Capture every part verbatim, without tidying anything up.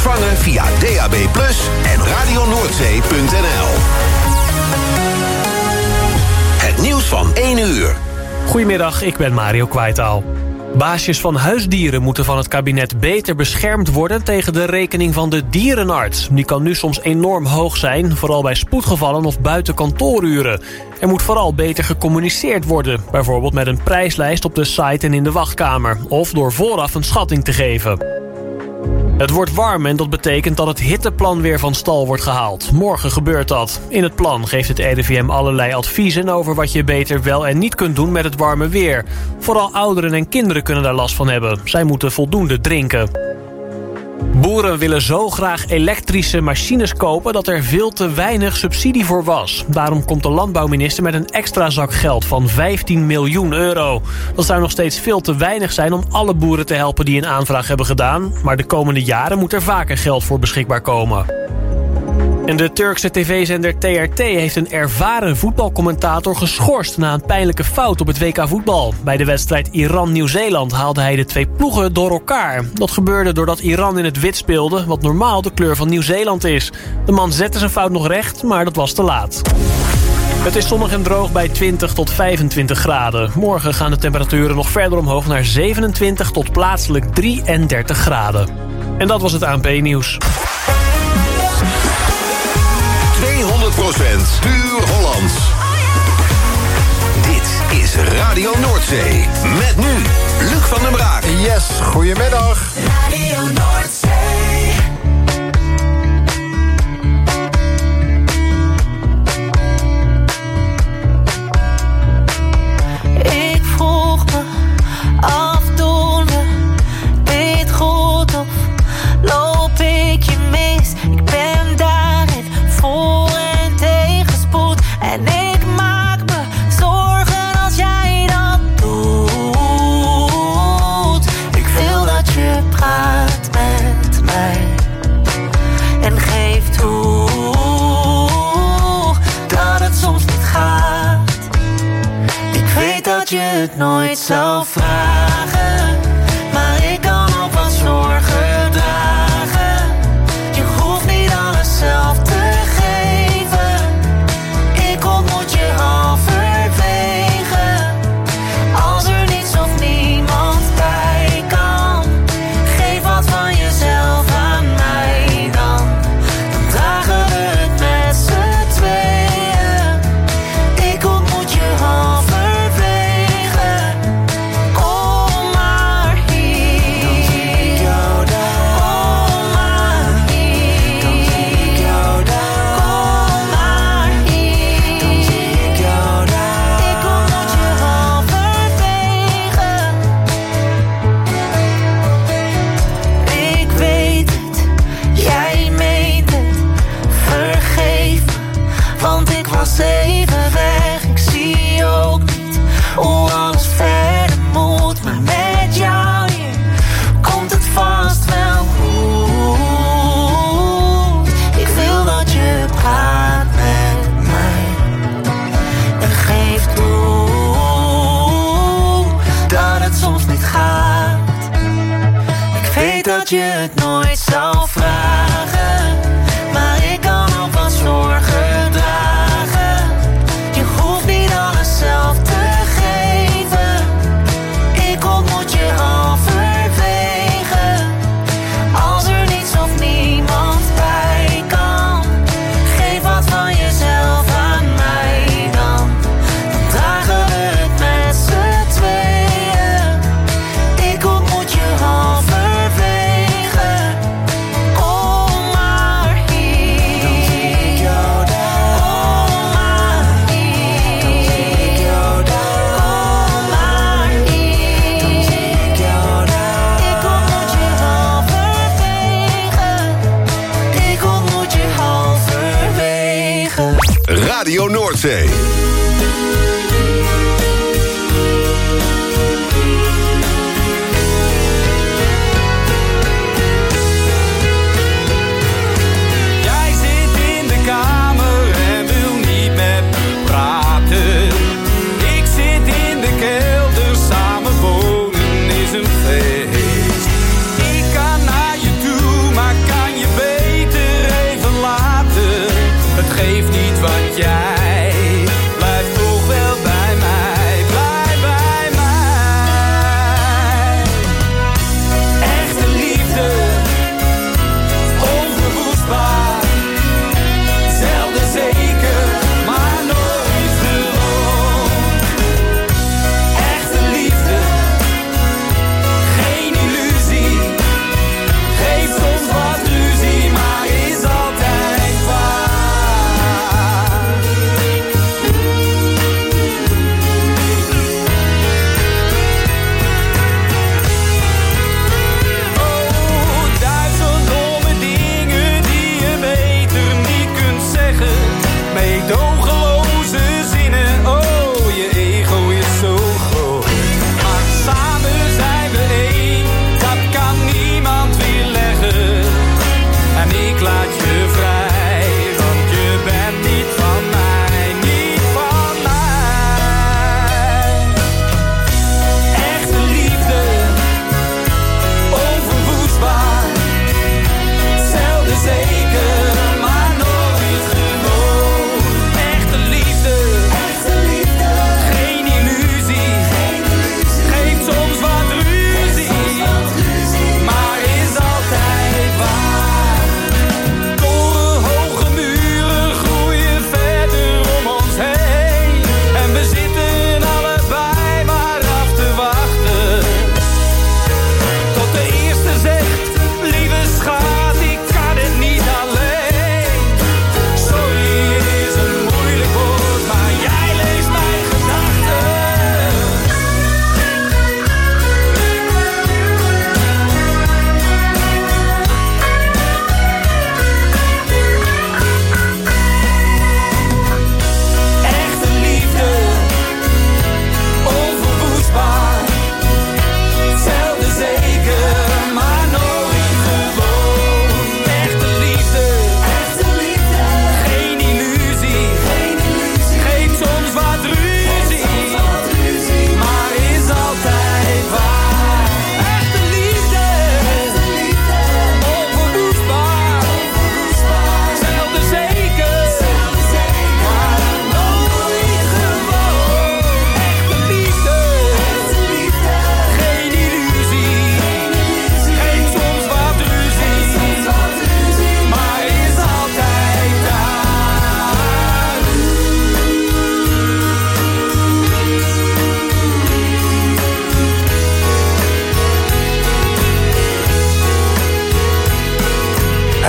Ontvangen via D A B plus, en radio noordzee punt n l. Het nieuws van één uur. Goedemiddag, ik ben Mario Kwijtaal. Baasjes van huisdieren moeten van het kabinet beter beschermd worden tegen de rekening van de dierenarts. Die kan nu soms enorm hoog zijn, vooral bij spoedgevallen of buiten kantooruren. Er moet vooral beter gecommuniceerd worden, bijvoorbeeld met een prijslijst op de site en in de wachtkamer, of door vooraf een schatting te geven. Het wordt warm en dat betekent dat het hitteplan weer van stal wordt gehaald. Morgen gebeurt dat. In het plan geeft het R I V M allerlei adviezen over wat je beter wel en niet kunt doen met het warme weer. Vooral ouderen en kinderen kunnen daar last van hebben. Zij moeten voldoende drinken. Boeren willen zo graag elektrische machines kopen dat er veel te weinig subsidie voor was. Daarom komt de landbouwminister met een extra zak geld van vijftien miljoen euro. Dat zou nog steeds veel te weinig zijn om alle boeren te helpen die een aanvraag hebben gedaan. Maar de komende jaren moet er vaker geld voor beschikbaar komen. En de Turkse tv-zender T R T heeft een ervaren voetbalcommentator geschorst na een pijnlijke fout op het W K voetbal. Bij de wedstrijd Iran-Nieuw-Zeeland haalde hij de twee ploegen door elkaar. Dat gebeurde doordat Iran in het wit speelde, wat normaal de kleur van Nieuw-Zeeland is. De man zette zijn fout nog recht, maar dat was te laat. Het is zonnig en droog bij twintig tot vijfentwintig graden. Morgen gaan de temperaturen nog verder omhoog naar zevenentwintig tot plaatselijk drieëndertig graden. En dat was het A N P-nieuws. tweehonderd procent puur Hollands. Dit is Radio Noordzee. Met nu Luc van den Braak. Yes, goedemiddag. Radio Noordzee. Ik vroeg me af, doen we dit goed of loop ik je mis? Ik ben daarin voor en tegenspoed en ik maak me zorgen als jij dat doet. Ik wil dat je praat met mij en geef toe dat het soms niet gaat. Ik weet dat je het nooit zou vragen, maar ik kan ook wat zorgen dragen. Je hoeft niet alles zelf te geven. Ik ontmoet je halverwege. Als er niets of niemand bij kan, geef wat van jezelf aan mij dan. Dan dragen we het met z'n tweeën. Ik ontmoet je halverwege. Kom maar hier. Dan zie ik jou daar. Kom maar hier. Dan zie ik jou daar. Kom maar hier. Dan zie ik jou daar. Ik ontmoet je halverwege. Ik weet het, jij meent het. Vergeef me, want ik was even weg. Ik zie ook niet hoe alles verder moet. Maar met jou hier komt het vast wel goed. Ik wil dat je praat met mij en geef toe dat het soms niet gaat. Ik weet dat je het nooit zou vragen, maar ik kan ook wat zorgen dragen. Je hoeft niet alles zelf te geven. Ik ontmoet je halverwege. Als er niets of niemand bij kan, geef wat van jezelf aan mij dan. Dan dragen we het met z'n tweeën. Ik ontmoet je halverwege. Kom maar hier. Dan zie ik jou daar. Kom maar hier. Dan zie ik jou daar. Kom maar hier. Dan zie ik jou daar. Ik ontmoet je halverwege. Ik ontmoet je halverwege. Radio Noordzee. Jij zit in de kamer en wil niet met me praten. Ik zit in de kelder, samen wonen is een feest. Ik kan naar je toe, maar kan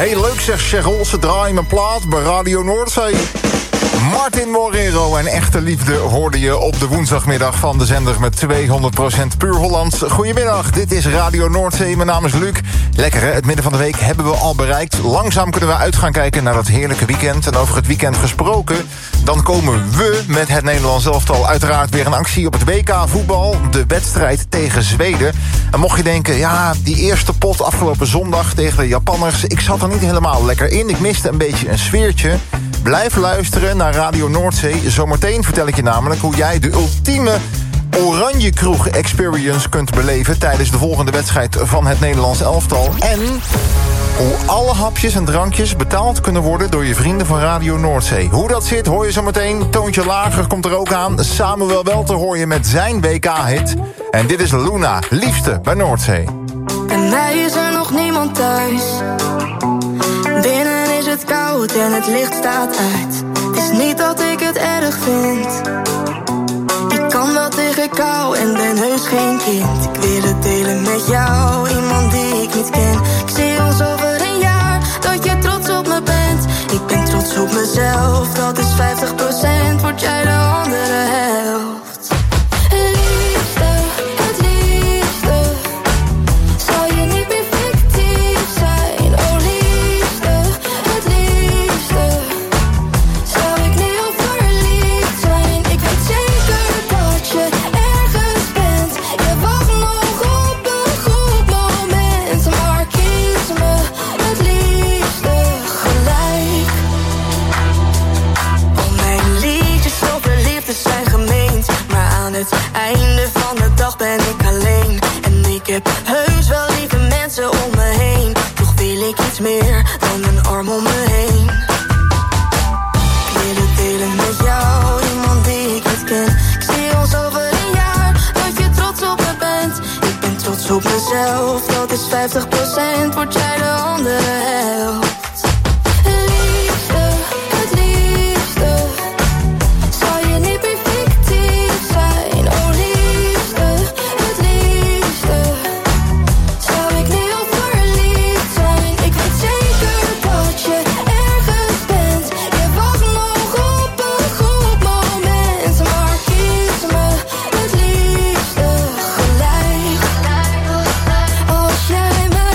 Hey, leuk zeg Cheryl, ze draaien mijn plaat bij Radio Noordzee. Martin Morero en Echte Liefde hoorde je op de woensdagmiddag van de zender met tweehonderd procent puur Hollands. Goedemiddag, dit is Radio Noordzee, mijn naam is Luc. Lekker hè, het midden van de week hebben we al bereikt. Langzaam kunnen we uit gaan kijken naar dat heerlijke weekend. En over het weekend gesproken, dan komen we met het Nederlands elftal uiteraard weer in actie op het W K voetbal. De wedstrijd tegen Zweden. En mocht je denken, ja, die eerste pot afgelopen zondag tegen de Japanners, ik zat er niet helemaal lekker in. Ik miste een beetje een sfeertje. Blijf luisteren naar Radio Noordzee. Zometeen vertel ik je namelijk hoe jij de ultieme Oranje Kroeg Experience kunt beleven tijdens de volgende wedstrijd van het Nederlands elftal. En hoe alle hapjes en drankjes betaald kunnen worden door je vrienden van Radio Noordzee. Hoe dat zit hoor je zometeen. Toontje Lager komt er ook aan. Samuel Welter hoor je met zijn W K-hit. En dit is Luna, liefste bij Noordzee. En mij is er nog niemand thuis. Binnen is het koud en het licht staat uit. Het is niet dat ik het erg vind. Ik kan wel tegen kou en ben heus geen kind. Ik wil het delen met jou, iemand die ik niet ken. Ik zie ons over een jaar, dat je trots op me bent. Ik ben trots op mezelf, dat is vijftig procent. Word jij de andere helft. Liefde, het liefste. Zou je niet meer fictief zijn? Oh liefde, het liefste. Zou ik nu al verliefd zijn? Ik weet zeker dat je ergens bent. Je wacht nog op een goed moment. Maar kies me het liefste gelijk. Al mijn liedjes over liefde zijn gemeend. Maar aan het einde van de dag ben ik alleen. En ik heb heus wel lieve mensen om me heen. Toch wil ik iets meer dan een arm om me heen. Ik wil het delen met jou, iemand die ik niet ken. Ik zie ons over een jaar, dat je trots op me bent. Ik ben trots op mezelf, dat is vijftig procent. Word jij de andere helft. Liefde, het liefste. Zou je niet meer fictief zijn? Oh liefde, het liefste. Zou ik nu al verliefd zijn? Ik weet zeker dat je ergens bent. Je wacht nog op een goed moment. Maar kies me het liefste gelijk. Als jij me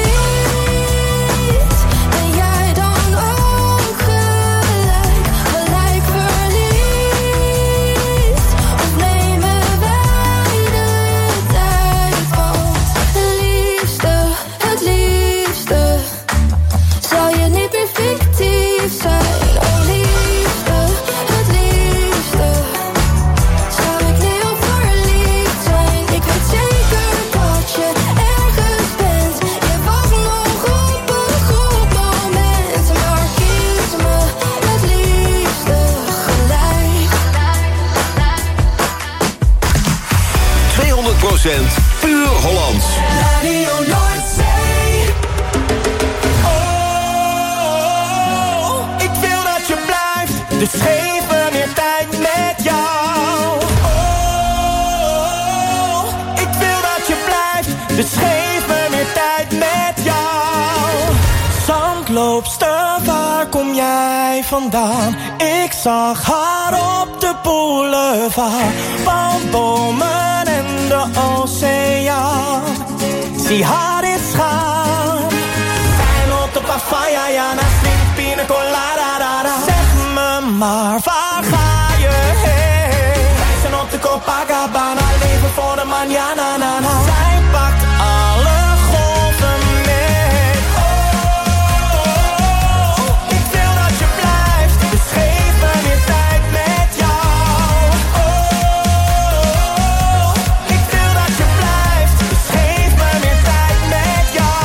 ziet, ben jij dan ook gelijk? Gelijk verliefd? Of nemen wij de tijd? Want liefste, het liefste. Zou je niet meer fictief zijn? Oh liefde, het liefste. Zou ik nu al verliefd zijn? Ik weet zeker dat je ergens bent. Je wacht nog op een goed moment. Maar kies me het liefste gelijk. tweehonderd procent puur Hollands. Radio Noordzee. Oh, ik wil dat je blijft, dus geef me meer tijd met jou. Oh, ik wil dat je blijft, dus geef me meer tijd met jou. Zandloopster, waar kom jij vandaan? Ik zag haar op de boulevard, palmbomen en de oceaan. Zie haar eens gaan. Fijn op de papaya, ja, na slink, pina colada. Zeg me maar, waar ga je heen? Wij zijn op de Copacabana, leven voor de manana, na, na. Zij pakt alle golven mee. Oh, ik wil dat je blijft, dus geef me meer tijd met jou. Oh, ik wil dat je blijft, dus geef me meer tijd met jou.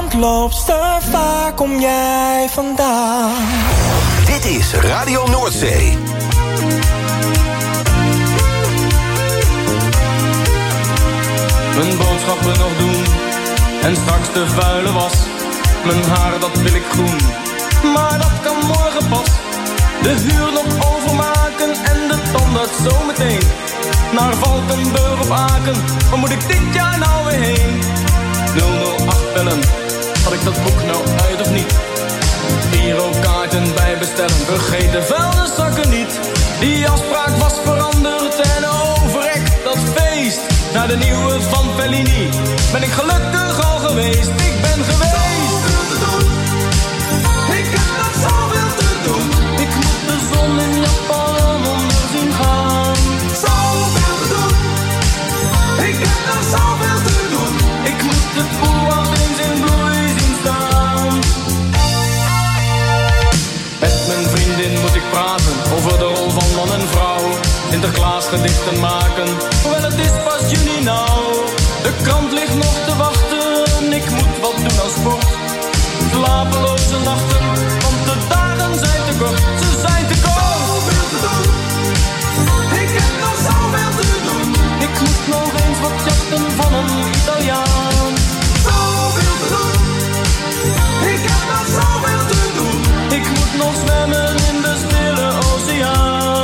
Zandloopster, waar kom jij vandaan? Dit is Radio Noordzee. Mijn boodschappen nog doen en straks de vuile was. Mijn haar dat wil ik groen, maar dat kan morgen pas. De huur nog overmaken en de tandarts zometeen. Naar Valkenburg of Aken, waar moet ik dit jaar nou weer heen? nul nul acht bellen, had ik dat boek nou uit of niet? Girokaarten bij bestellen, vergeet de vuilniszakken niet. Die afspraak was veranderd en overrek dat feest. Naar de nieuwe van Fellini ben ik gelukkig al geweest. Ik ben geweest. Ik heb nog zoveel te doen. Ik moet de zon in Japan onder zien gaan. Zoveel te doen. Ik heb nog zoveel te doen. Ik moet het oerwoud eens in bloei zien staan. Met mijn vriendin moet ik praten over de rol van man en vrouw. Sinterklaas gedichten maken, hoewel het is pas juni nou. De krant ligt nog te wachten, ik moet wat doen aan sport. Slapeloze nachten, want de dagen zijn te kort, ze zijn te kort. Zoveel te doen, ik heb nog zoveel te doen. Ik moet nog eens wat jachten van een Italiaan. Zoveel te doen, ik heb nog zoveel te doen. Ik moet nog zwemmen in de stille oceaan.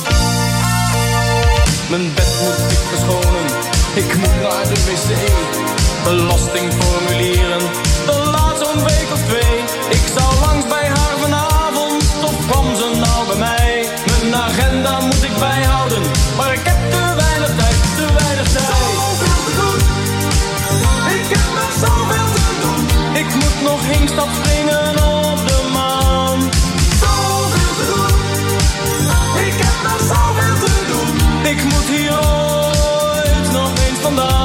Mijn bed moet ik verschonen, ik moet naar de wc. Belastingformulieren, dat laat zo'n week of twee. Ik zou langs bij haar vanavond, toch kwam ze nou bij mij. Mijn agenda moet ik bijhouden, maar ik heb te weinig tijd, te weinig tijd. Zoveel te doen, ik heb nog zoveel te doen. Ik moet nog Hinkstad springen op de maan. Zoveel te doen, ik heb nog zoveel te doen. Ik moet hier ooit nog eens vandaan.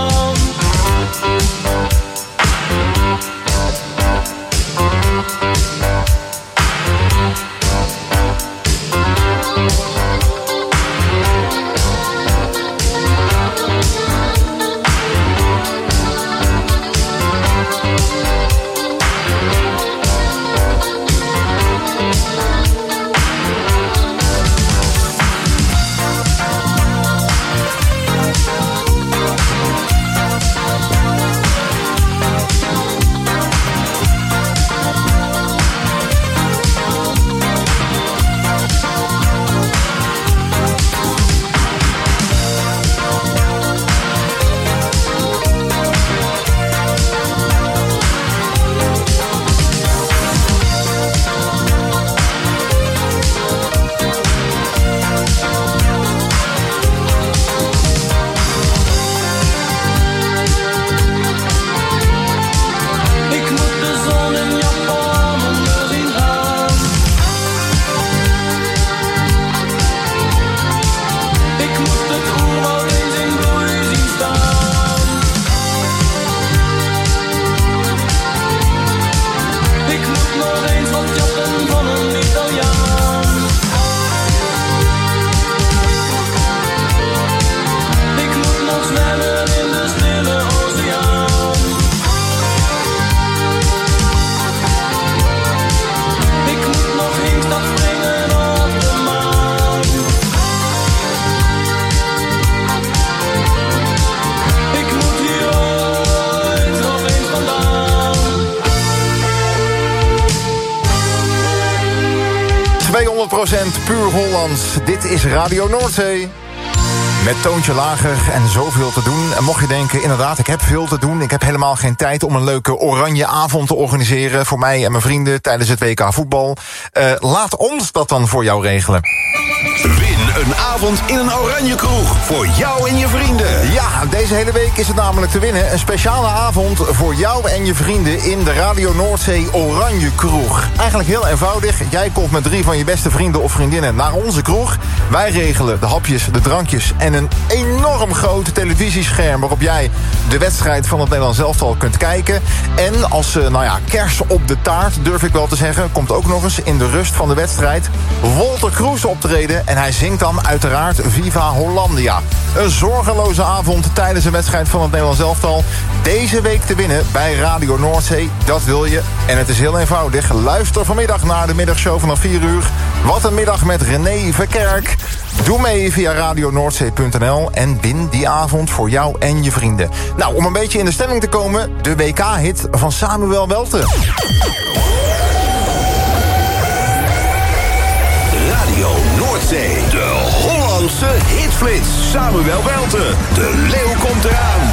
tweehonderd procent puur Hollands. Dit is Radio Noordzee. Met toontje lager en zoveel te doen. En mocht je denken, inderdaad, ik heb veel te doen. Ik heb helemaal geen tijd om een leuke oranje avond te organiseren voor mij en mijn vrienden tijdens het W K voetbal. Uh, laat ons dat dan voor jou regelen. Win een avond in een oranje kroeg voor jou en je vrienden. Ja, deze hele week is het namelijk te winnen. Een speciale avond voor jou en je vrienden in de Radio Noordzee Oranje Kroeg. Eigenlijk heel eenvoudig. Jij komt met drie van je beste vrienden of vriendinnen naar onze kroeg. Wij regelen de hapjes, de drankjes en een enorm groot televisiescherm waarop jij de wedstrijd van het Nederlands elftal kunt kijken. En als, nou ja, kers op de taart, durf ik wel te zeggen, komt ook nog eens in de rust van de wedstrijd Wolter Kroes optreden. En hij zingt kan uiteraard Viva Hollandia. Een zorgeloze avond tijdens een wedstrijd van het Nederlands elftal. Deze week te winnen bij Radio Noordzee, dat wil je. En het is heel eenvoudig. Luister vanmiddag naar de middagshow vanaf vier uur. Wat een middag met René Verkerk. Doe mee via radio noordzee punt n l en win die avond voor jou en je vrienden. Nou, om een beetje in de stemming te komen, de W K-hit van Samuel Welte. Radio Noordzee, de Hollandse hitflits. Samuel Welte, de leeuw komt eraan.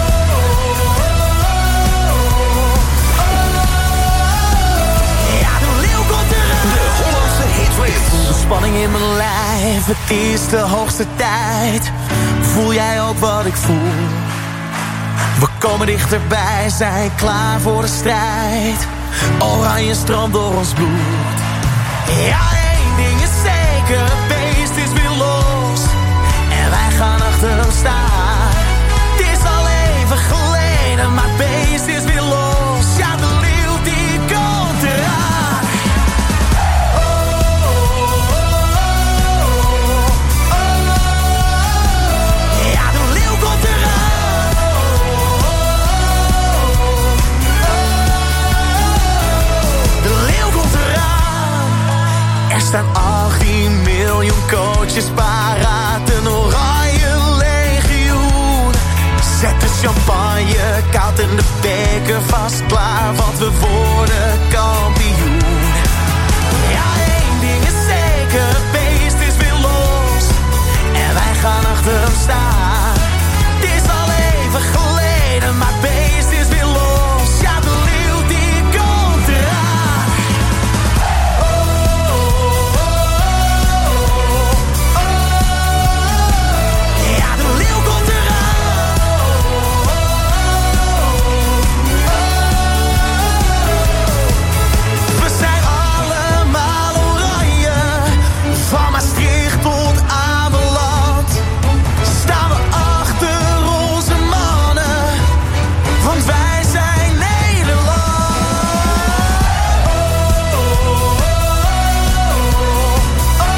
Ja, de leeuw komt eraan. De Hollandse hitflits. De spanning in mijn lijf, het is de hoogste tijd. Voel jij ook wat ik voel? We komen dichterbij, zijn klaar voor de strijd. Oranje stroomt door ons bloed. Ja, één ding is zeker, het beest is weer los. En wij gaan achter hem staan. Het is al even geleden, maar het beest is weer los. Ja, de leeuw die komt eraan. Oh, oh, oh, oh, oh. Ja, de leeuw komt eraan. Oh, oh, oh. De leeuw komt eraan. Er staan achttien miljoen coaches paraat, een oranje legioen. Zet de champagne koud en de beker vast klaar, want we worden kampioen. Ja, één ding is zeker, het beest is weer los. En wij gaan achter hem staan. Het is al even geleden, maar het beest is weer los. Ja, de leeuw die komt eraan. Oh, oh, oh, oh. Ja, de leeuw komt eraan. Oh, oh, oh. We zijn allemaal oranje, van Maastricht tot Ameland. Staan we achter onze mannen, want wij zijn Nederland. Oh, oh, oh, oh.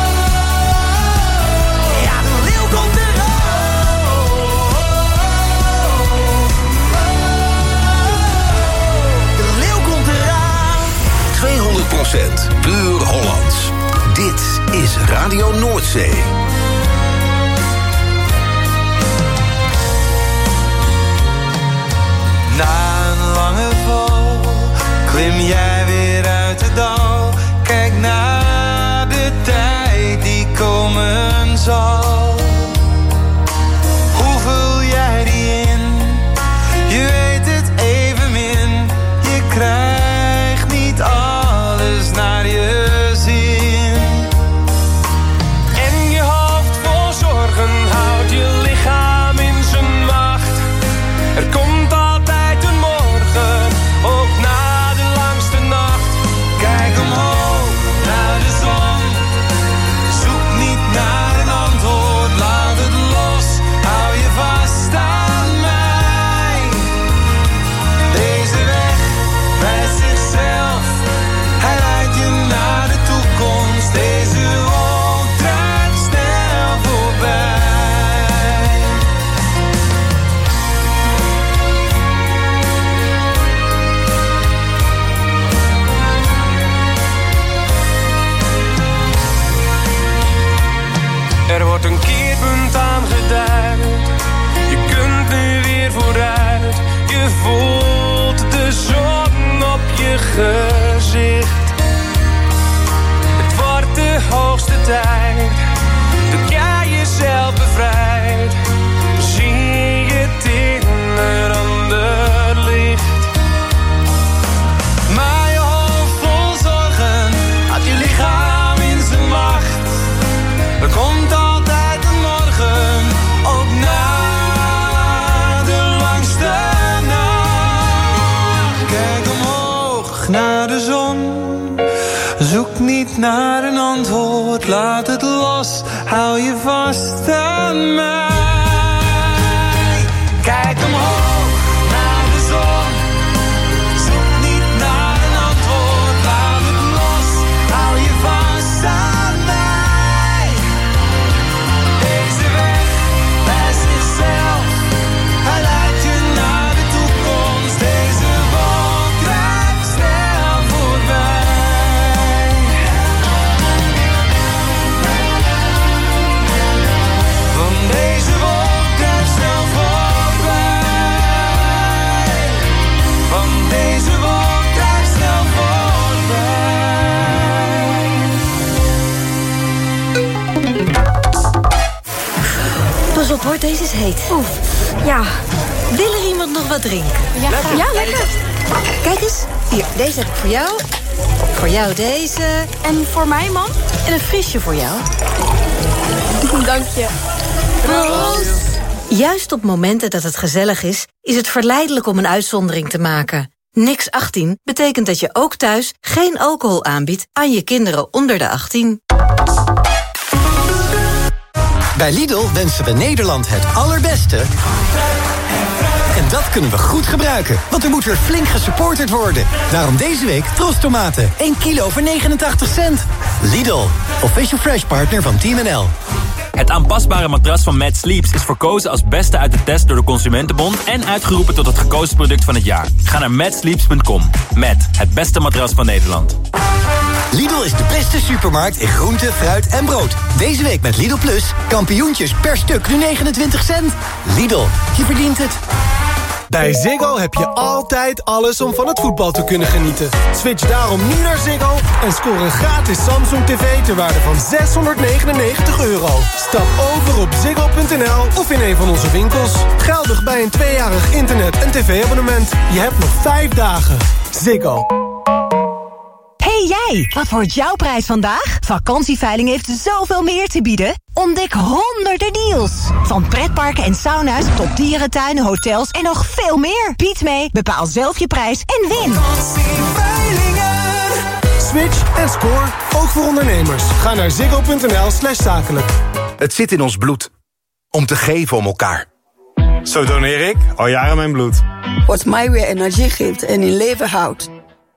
Ja, de leeuw komt eraan. De leeuw komt eraan. tweehonderd procent puur Hollands. Dit is Radio Noordzee. Na een lange val klim jij weer uit het dal. Kijk naar de tijd die komen zal. Hoe vul jij die in? Je weet het evenmin. Je krijgt niet alles naar je zin. En je hoofd vol zorgen houdt je lichaam in zijn macht. Er komt altijd een morgen, ook na de langste nacht. Kijk omhoog naar de zon. Zoek niet naar een antwoord, laat het los. Hou je vast aan mij. Deze weg wijst zichzelf. Hij leidt je naar de toekomst. Deze rol draait snel voorbij. Er wordt een keerpunt aangeduid. Je kunt nu weer vooruit. Je voelt de zon op je gezicht. Het wordt de hoogste tijd dat jij jezelf bevrijdt. Zie je het in een ander licht. Maar je hoofd vol zorgen had je lichaam in zijn macht. Er komt altijd een morgen, ook na de langste nacht. Kijk omhoog naar de zon. Zoek niet naar een antwoord, laat het los. Hou je vast aan mij. Kijk omhoog naar de zon. Zoek niet naar een antwoord, laat het los. Hou je vast aan mij. hoor, deze is heet. Oef, ja. Wil er iemand nog wat drinken? Ja, lekker. Ja, lekker. Kijk eens, hier, deze heb ik voor jou. Voor jou deze. En voor mij, man? En een frisje voor jou. Dank je. Proost. Juist op momenten dat het gezellig is, is het verleidelijk om een uitzondering te maken. Niks achttien betekent dat je ook thuis geen alcohol aanbiedt aan je kinderen onder de achttien. Bij Lidl wensen we Nederland het allerbeste. En dat kunnen we goed gebruiken, want er moet weer flink gesupporterd worden. Daarom deze week Trostomaten, één kilo voor negenentachtig cent. Lidl, official fresh partner van Team N L. Het aanpasbare matras van Mad Sleeps is verkozen als beste uit de test door de Consumentenbond en uitgeroepen tot het gekozen product van het jaar. Ga naar mad sleeps punt com. Met het beste matras van Nederland. Lidl is de beste supermarkt in groente, fruit en brood. Deze week met Lidl Plus, kampioentjes per stuk nu negenentwintig cent. Lidl, je verdient het. Bij Ziggo heb je altijd alles om van het voetbal te kunnen genieten. Switch daarom nu naar Ziggo en scoor een gratis Samsung tv ter waarde van zeshonderdnegenennegentig euro. Stap over op ziggo punt n l of in een van onze winkels. Geldig bij een tweejarig internet- en tv-abonnement. Je hebt nog vijf dagen. Ziggo. Hey jij, wat wordt jouw prijs vandaag? Vakantieveiling heeft zoveel meer te bieden. Ontdek honderden deals. Van pretparken en sauna's tot dierentuinen, hotels en nog veel meer. Bied mee, bepaal zelf je prijs en win. Switch en score, ook voor ondernemers. Ga naar ziggo punt n l slash zakelijk. Het zit in ons bloed. Om te geven om elkaar. Zo doneer ik al jaren mijn bloed. Wat mij weer energie geeft en in leven houdt.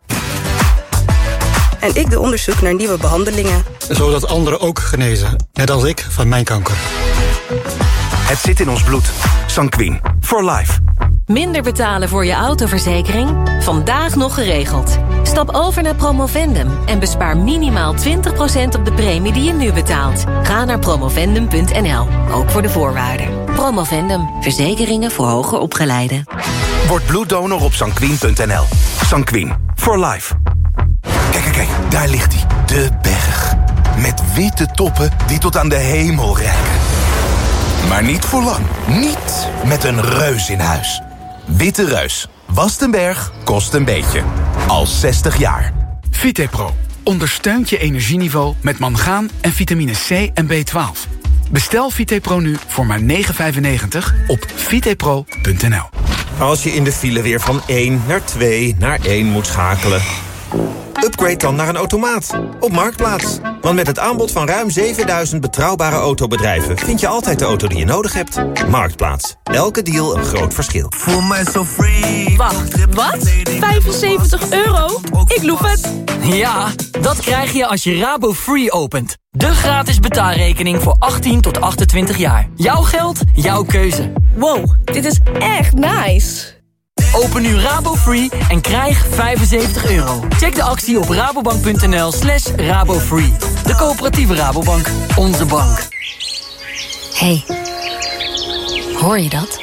En ik doe onderzoek naar nieuwe behandelingen. Zodat anderen ook genezen, net als ik van mijn kanker. Het zit in ons bloed. Sanquin. For life. Minder betalen voor je autoverzekering? Vandaag nog geregeld. Stap over naar Promovendum en bespaar minimaal twintig procent op de premie die je nu betaalt. Ga naar promovendum punt n l, ook voor de voorwaarden. Promovendum, verzekeringen voor hoger opgeleiden. Word bloeddonor op sanquin punt n l. Sanquin. For life. Kijk, kijk, kijk, daar ligt hij. De berg. Met witte toppen die tot aan de hemel reiken. Maar niet voor lang. Niet met een reus in huis. Witte Reus. Wast een berg, kost een beetje. Al zestig jaar. Vitepro ondersteunt je energieniveau met mangaan en vitamine C en B twaalf. Bestel Vitepro nu voor maar negen vijfennegentig op vitepro punt n l. Als je in de file weer van één naar twee naar één moet schakelen... upgrade dan naar een automaat op Marktplaats. Want met het aanbod van ruim zevenduizend betrouwbare autobedrijven... vind je altijd de auto die je nodig hebt. Marktplaats. Elke deal een groot verschil. Voel mij zo free. Wacht, wat? vijfenzeventig euro? Ik loef het. Ja, dat krijg je als je Rabo Free opent. De gratis betaalrekening voor achttien tot achtentwintig jaar. Jouw geld, jouw keuze. Wow, dit is echt nice. Open nu Rabo Free en krijg vijfenzeventig euro. Check de actie op rabobank punt n l slash rabofree. De coöperatieve Rabobank. Onze bank. Hey, hoor je dat?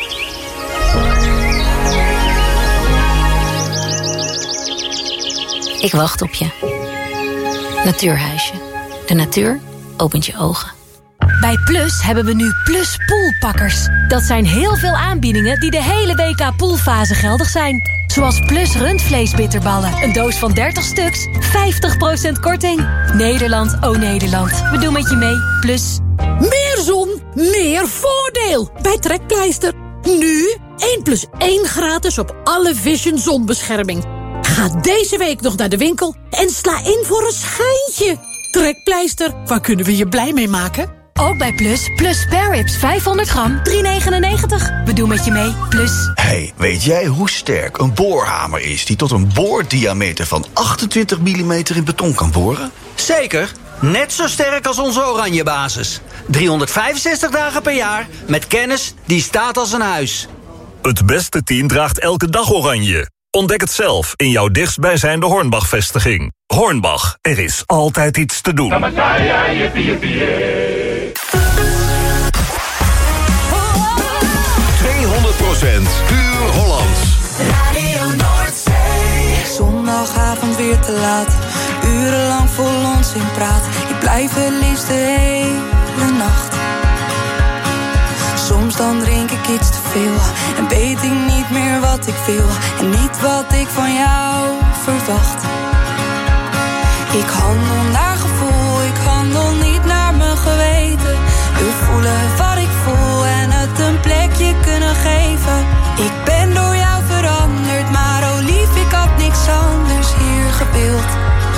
Ik wacht op je. Natuurhuisje. De natuur opent je ogen. Bij Plus hebben we nu Plus Poolpakkers. Dat zijn heel veel aanbiedingen die de hele W K poolfase geldig zijn. Zoals Plus rundvleesbitterballen. Een doos van dertig stuks. vijftig procent korting. Nederland, oh Nederland. We doen met je mee. Plus. Meer zon, meer voordeel. Bij Trekpleister. Nu één plus één gratis op alle Vision zonbescherming. Ga deze week nog naar de winkel en sla in voor een schijntje. Trekpleister, waar kunnen we je blij mee maken? Ook bij Plus. Plus spare ribs vijfhonderd gram, drie negenennegentig. We doen met je mee. Plus. Hey, weet jij hoe sterk een boorhamer is... die tot een boordiameter van achtentwintig millimeter in beton kan boren? Zeker. Net zo sterk als onze oranje basis. driehonderdvijfenzestig dagen per jaar met kennis die staat als een huis. Het beste team draagt elke dag oranje. Ontdek het zelf in jouw dichtstbijzijnde Hornbach-vestiging. Hornbach, er is altijd iets te doen. tweehonderd procent puur Hollands. Radio Noordzee. Zondagavond weer te laat. Urenlang vol onzin praat. Ik blijf het liefst de hele nacht. Soms dan dan drink ik iets te veel. En weet ik niet meer wat ik wil. En niet wat ik van jou verwacht. Ik handel naar gevoel, ik handel niet naar mijn geweten. Wil voelen wat ik voel en het een plekje kunnen geven. Ik ben door jou veranderd, maar oh lief, ik had niks anders hier gewild.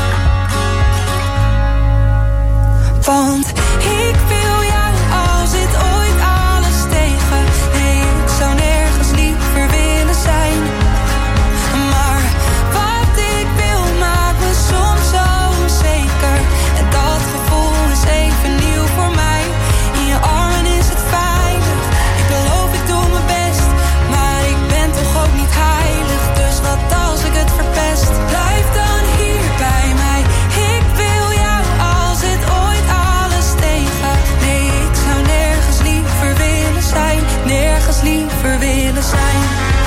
Want ik wil jou al zit ooit alles tegen. Nee, ik zou nergens liever willen zijn. Maar wat ik wil maakt me soms zo onzeker. En dat gevoel is even nieuw voor mij. In je armen is het veilig. Ik beloof ik doe mijn best. Maar ik ben toch ook niet heilig. Dus wat als ik het verpest? Blijf dan hier bij mij. Ik wil jou al zit ooit alles tegen. Nee, ik zou nergens liever willen zijn. Nergens liever willen zijn.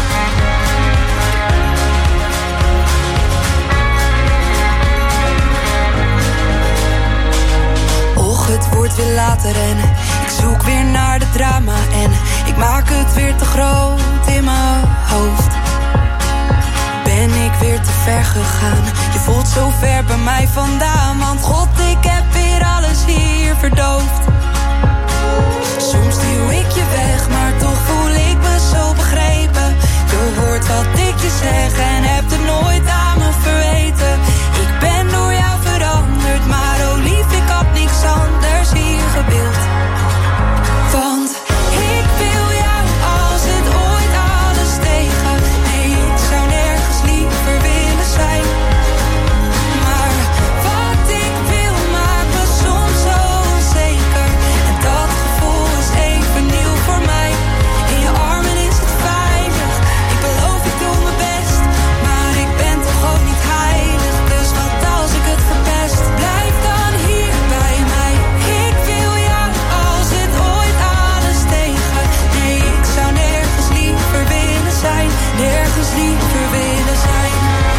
Och, het wordt weer later en ik zoek weer naar de drama. En ik maak het weer te groot in mijn hoofd. Ben ik weer te ver gegaan? Je voelt zo ver bij mij vandaan. Want god, ik heb weer alles hier verdoofd. Soms duw ik je weg, maar toch voel ik me zo begrepen. Je hoort wat ik je zeg en hebt het nooit aan me verweten. Ik ben door jou veranderd, maar oh lief, ik had niks anders hier gewild. Want ik wil jou als het ooit alles tegen. Nee, ik zou nergens liever willen zijn. Maar wat ik wil maakt me soms zo onzeker. En dat gevoel is even nieuw voor mij. In je armen is het veilig. Ik beloof ik doe mijn best. Maar ik ben toch ook niet heilig. Dus wat als ik het verpest? Blijf dan hier bij mij. Ik wil jou als het ooit alles tegen. Nee, ik zou nergens liever willen zijn. Nergens liever willen zijn.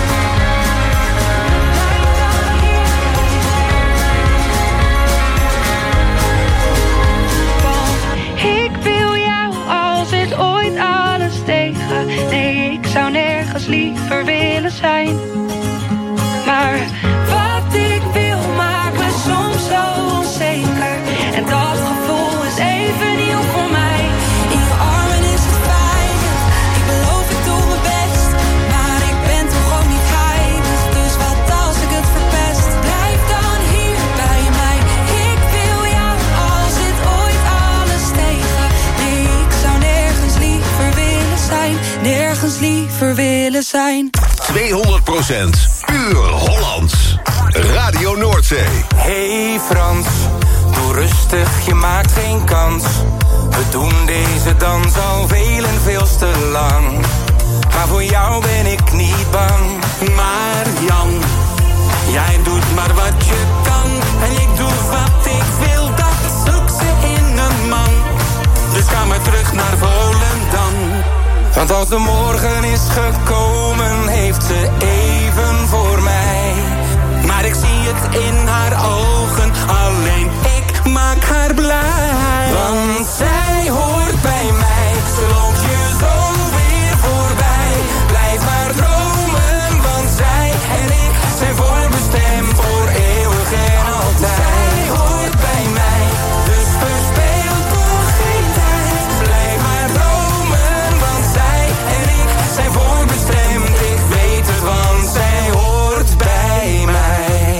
Ik wil jou als het ooit alles tegen. Nee, ik zou nergens liever willen zijn. Maar wat ik wil maakt me soms zo onzeker. En dat gevoel is even nieuw voor mij. In je armen is het veilig. Ik beloof ik doe mijn best. Maar ik ben toch ook niet heilig. Dus wat als ik het verpest? Blijf dan hier bij mij. Ik wil jou als het ooit alles tegen. Nee, ik zou nergens liever willen zijn. Nergens liever willen zijn. tweehonderd procent puur Hollands. Radio Noordzee. Hey Frans, doe rustig, je maakt geen kans. We doen deze dans al veel en veel te lang. Maar voor jou ben ik niet bang. Maar Jan, jij doet maar wat je kan. En ik doe wat ik wil, dat zoek ze in een man. Dus ga maar terug naar Volendam. Want als de morgen is gekomen, heeft ze even voor mij. Maar ik zie het in haar ogen, alleen ik maak haar blij. Want zij hoort bij mij, ze loopt je zo weer voorbij. Blijf maar dromen, want zij en ik zijn voorbestemd voor eeuwig en altijd. Zij hoort bij mij, dus verspeel toch geen tijd. Blijf maar dromen, want zij en ik zijn voorbestemd. Ik weet het, want zij hoort bij mij.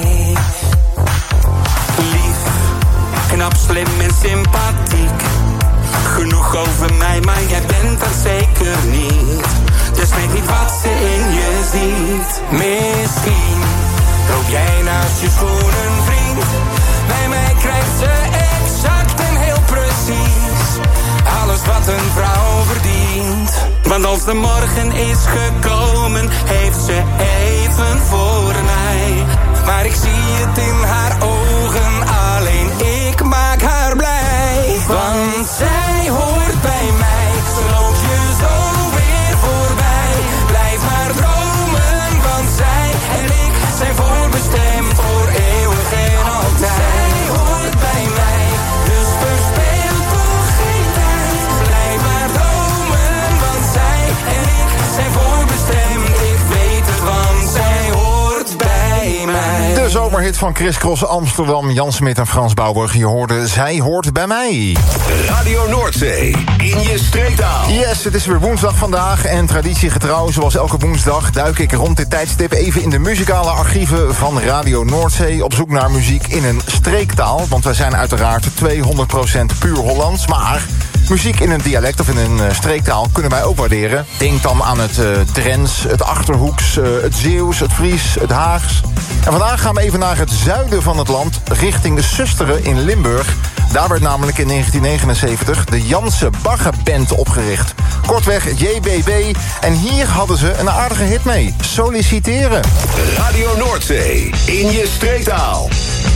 Lief, knap, slim en sympathiek. Genoeg over mij, maar jij bent dat zeker niet. Dus weet niet wat ze in je ziet. Misschien loop jij naast je schoenen, vriend. Bij mij krijgt ze exact en heel precies alles wat een vrouw verdient. Want als de morgen is gekomen, heeft ze even voor mij. Maar ik zie het in haar ogen, alleen ik maak haar blij. Want zij hoort bij mij, ze loopt je zo weer voorbij. Blijf maar dromen, want zij en ik zijn voorbestemd voor eeuwig en altijd. Zij hoort bij mij, dus verspeel toch geen tijd. Blijf maar zomerhit van Chris Cross Amsterdam, Jan Smit en Frans Bouwburg. Je hoorde Zij hoort bij mij. Radio Noordzee, in je streektaal. Yes, het is weer woensdag vandaag en traditiegetrouw, zoals elke woensdag, duik ik rond dit tijdstip even in de muzikale archieven van Radio Noordzee op zoek naar muziek in een streektaal. Want wij zijn uiteraard tweehonderd procent puur Hollands, maar muziek in een dialect of in een uh, streektaal kunnen wij ook waarderen. Denk dan aan het uh, Drents, het Achterhoeks, uh, het Zeeuws, het Fries, het Haags. En vandaag gaan we even naar het zuiden van het land, richting de Susteren in Limburg. Daar werd namelijk in negentien negenenzeventig de Janse Baggerband opgericht. Kortweg J B B. En hier hadden ze een aardige hit mee. Solliciteren. Radio Noordzee, in je streektaal.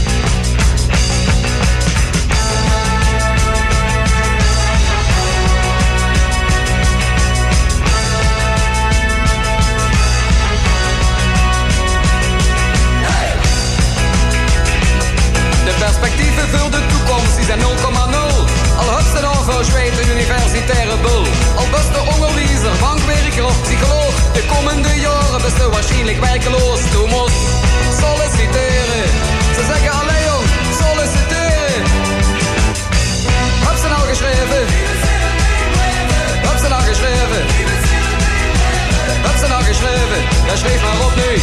Perspectieven voor de toekomst die zijn nul komma nul. Al heb ze nog een Zweed, een universitaire bul. Al best de onderwijzer, bankwerker of psycholoog. De komende jaren best u waarschijnlijk werkeloos. Du moest solliciteren. Ze zeggen alleen jong, solliciteren. Heb ze nou geschreven? Heb ze nou geschreven? Heb ze nou geschreven? Ja, schreef maar op nu.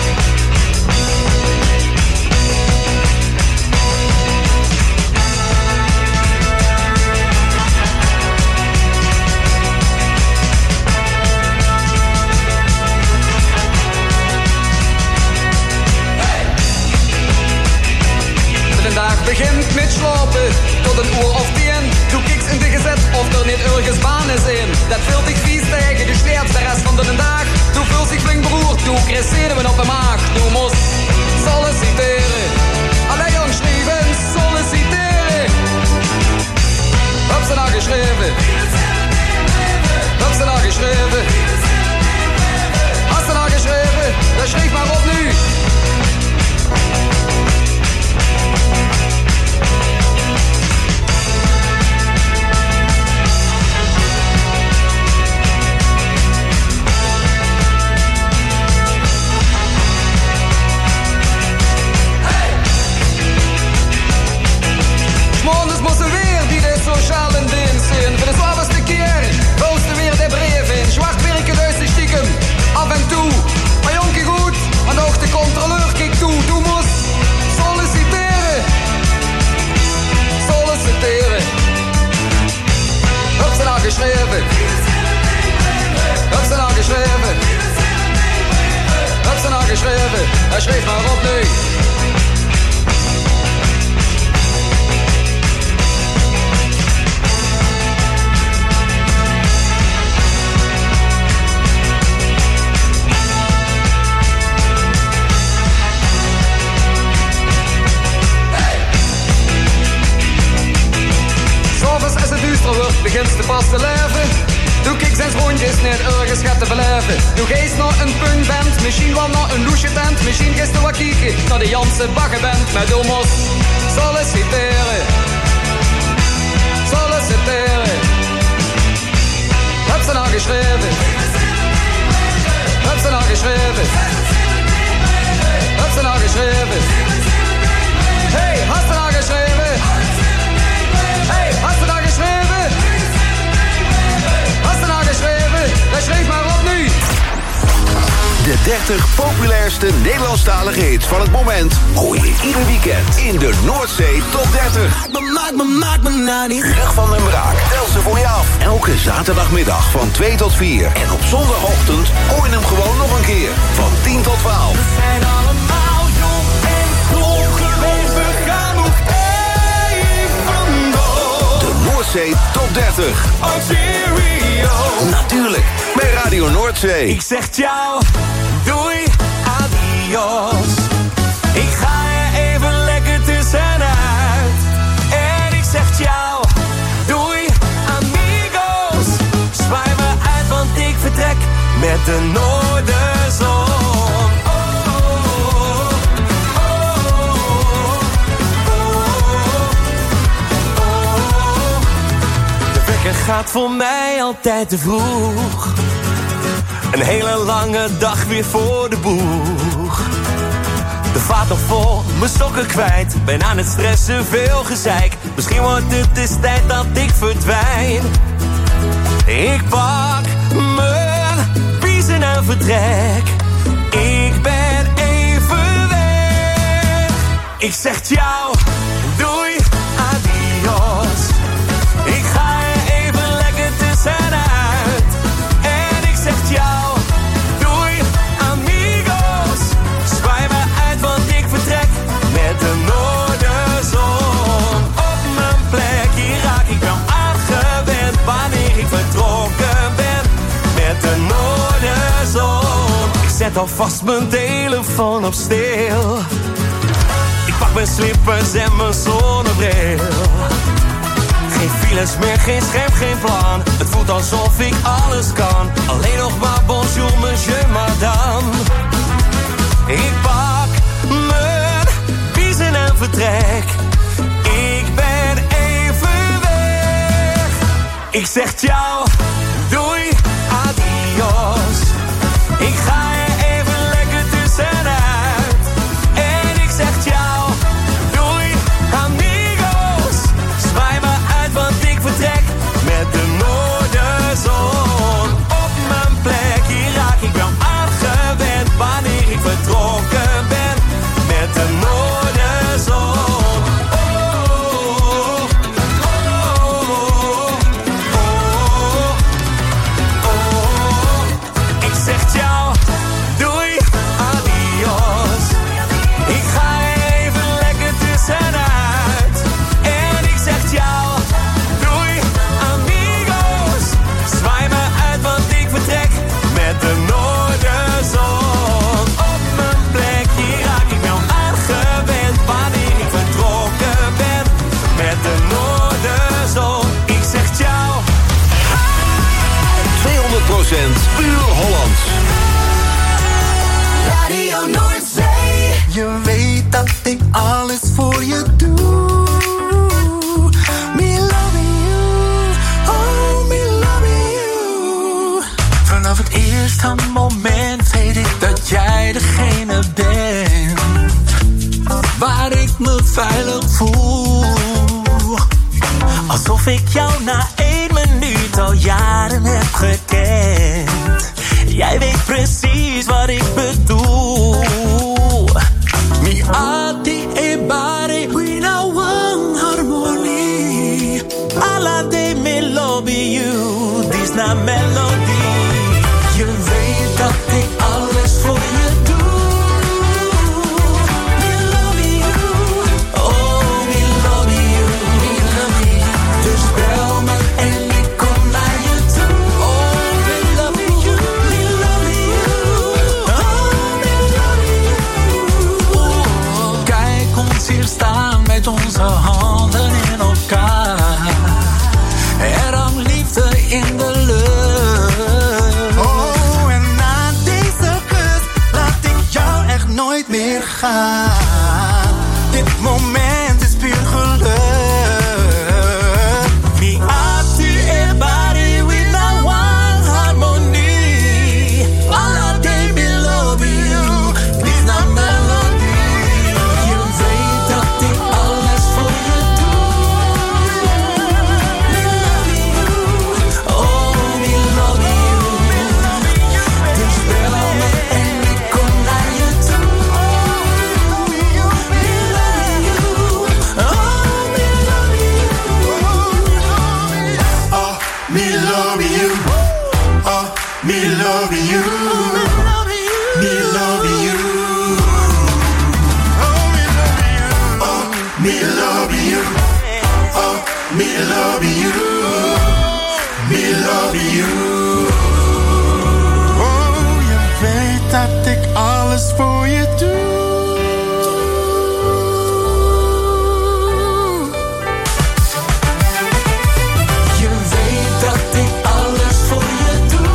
Vandaag begint met slapen, tot een uur of tien. Doe kiks in de gezet of er niet ergens baan is in. Dat vult zich vies tegen, du sterft de rest van de dag. Du vult zich flink beroerd, du krijgt we op de maag. Du moest solliciteren. Allee jong, schrijven, solliciteren. Heb ze nou geschreven? Heb ze nou geschreven? Hast ze nou geschreven? Dan schrijf maar op nu. Morgens moesten weer die de sociale dienst in. Voor de zwaarste keer posten weer de brieven in. Zwart werken dus de stiekem, af en toe. Maar jonkie goed, maar ook de controleur kijkt toe. Du moest solliciteren. Solliciteren. Heb ze nou geschreven? Heb ze nou geschreven? Heb ze nou geschreven? Hij schreef maar op nu. Als het duister wordt, begint ze pas te leven. Doe ik zijn rondjes net ergens gaat te beleven. Doe geest nog een punkband, misschien wel nog een loesje tent. Misschien geest er wat kieken naar de Janse Baggerband. Maar du moest solliciteren. Solliciteren. Heb ze nou geschreven? Heb ze nou geschreven? Heb ze nou geschreven? Hey, hast ze nou geschreven? Hey, hast du da geschreven? Hast du da geschreven? Dan schreef maar op nu. De dertig populairste Nederlandstalige hits van het moment hoor je ieder weekend in de Noordzee Top dertig. Maak me, maak me, maak me nou niet. Rug van den Braak, tel ze voor je af. Elke zaterdagmiddag van twee tot vier. En op zondagochtend hoor je hem gewoon nog een keer. Van tien tot twaalf. We zijn allemaal jong en dol geweest. We gaan nog even door. De Noordzee Top dertig. Oh, cheerio. Natuurlijk, bij Radio Noordzee. Ik zeg ciao, doei, adios. Ik ga er even lekker tussenuit. En ik zeg ciao, doei, amigos. Zwaai me uit, want ik vertrek met de noorderzon. Gaat voor mij altijd te vroeg. Een hele lange dag weer voor de boeg. De vaat nog vol, mijn sokken kwijt. Ben aan het stressen, veel gezeik. Misschien wordt het dus tijd dat ik verdwijn. Ik pak mijn biezen en vertrek. Ik ben even weg. Ik zeg jou, doei, adios. Ik ga er even lekker tussenuit. En ik zeg jou, doei, amigos. Zwaai me uit, want ik vertrek met de noorderzon. Op mijn plek, hier raak ik wel aangewend. Wanneer ik vertrokken ben met de noorderzon. Ik zet alvast mijn telefoon op stil. Ik pak mijn slippers en mijn zonnebril. Geen files meer, geen scherm, geen plan. Het voelt alsof ik alles kan. Alleen nog maar bonjour, monsieur, madame. Ik pak mijn biezen en vertrek. Ik ben even weg. Ik zeg jou, doei, adios. Ik ga er even lekker tussenuit. En ik zeg jou, doei, amigos. Zwaai me uit, want ik vertrek met de noorderzon. Op mijn plek, hier raak ik wel aangewend. Wanneer ik vertrokken ben met de noorderzon. Puur Hollands. Radio Noordzee. Je weet dat ik alles voor je doe. Me loving you, oh me loving you. Vanaf het eerste moment weet ik dat jij degene bent waar ik me veilig voel. Alsof ik jou na één minuut al jaren heb gekend. Jij weet precies wat ik bedoel. Mi ati e bare, we now one harmony. Alla de me love you, this na melody. Je weet dat ik alles voor je doe. Onze handen in elkaar. Er hangt liefde in de lucht. Oh, en na deze kus laat ik jou echt nooit meer gaan. Dit moment is puur geluk. Mi ati e bari, we now one harmony. All day me love you, this not melody. Je weet dat ik alles voor je doe. Me love you, oh me love you. Dus bel me en ik kom naar je toe. Me love you, oh me love you. Oh me love you, oh me love you, me love you. Me love you, oh, me love you, me love you. Oh, je weet dat ik alles voor je doe. Je weet dat ik alles voor je doe.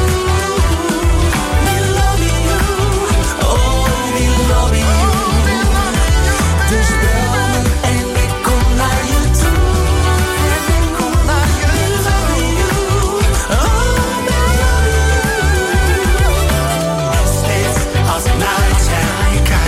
Me love you, oh, me love you. Dus bel me en ik kom naar je toe. Ik kom naar je toe. Oh, me love you. Steeds als ik naar je kijk.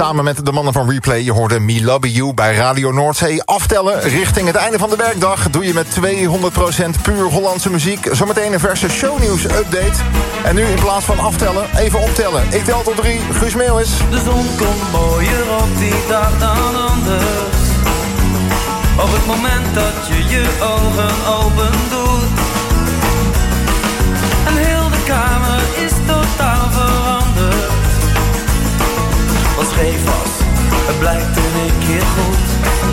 samen met de mannen van Replay. Je hoorde Me Love You bij Radio Noordzee. Aftellen richting het einde van de werkdag doe je met tweehonderd procent puur Hollandse muziek. Zometeen een verse shownieuws-update. En nu in plaats van aftellen, even optellen. Ik tel tot drie, Guus Meeuwis. De zon komt mooier op die dag dan anders. Op het moment dat je je ogen open doet. En heel de kamer is totaal veranderd. Wat scheef was, het blijkt in één keer goed.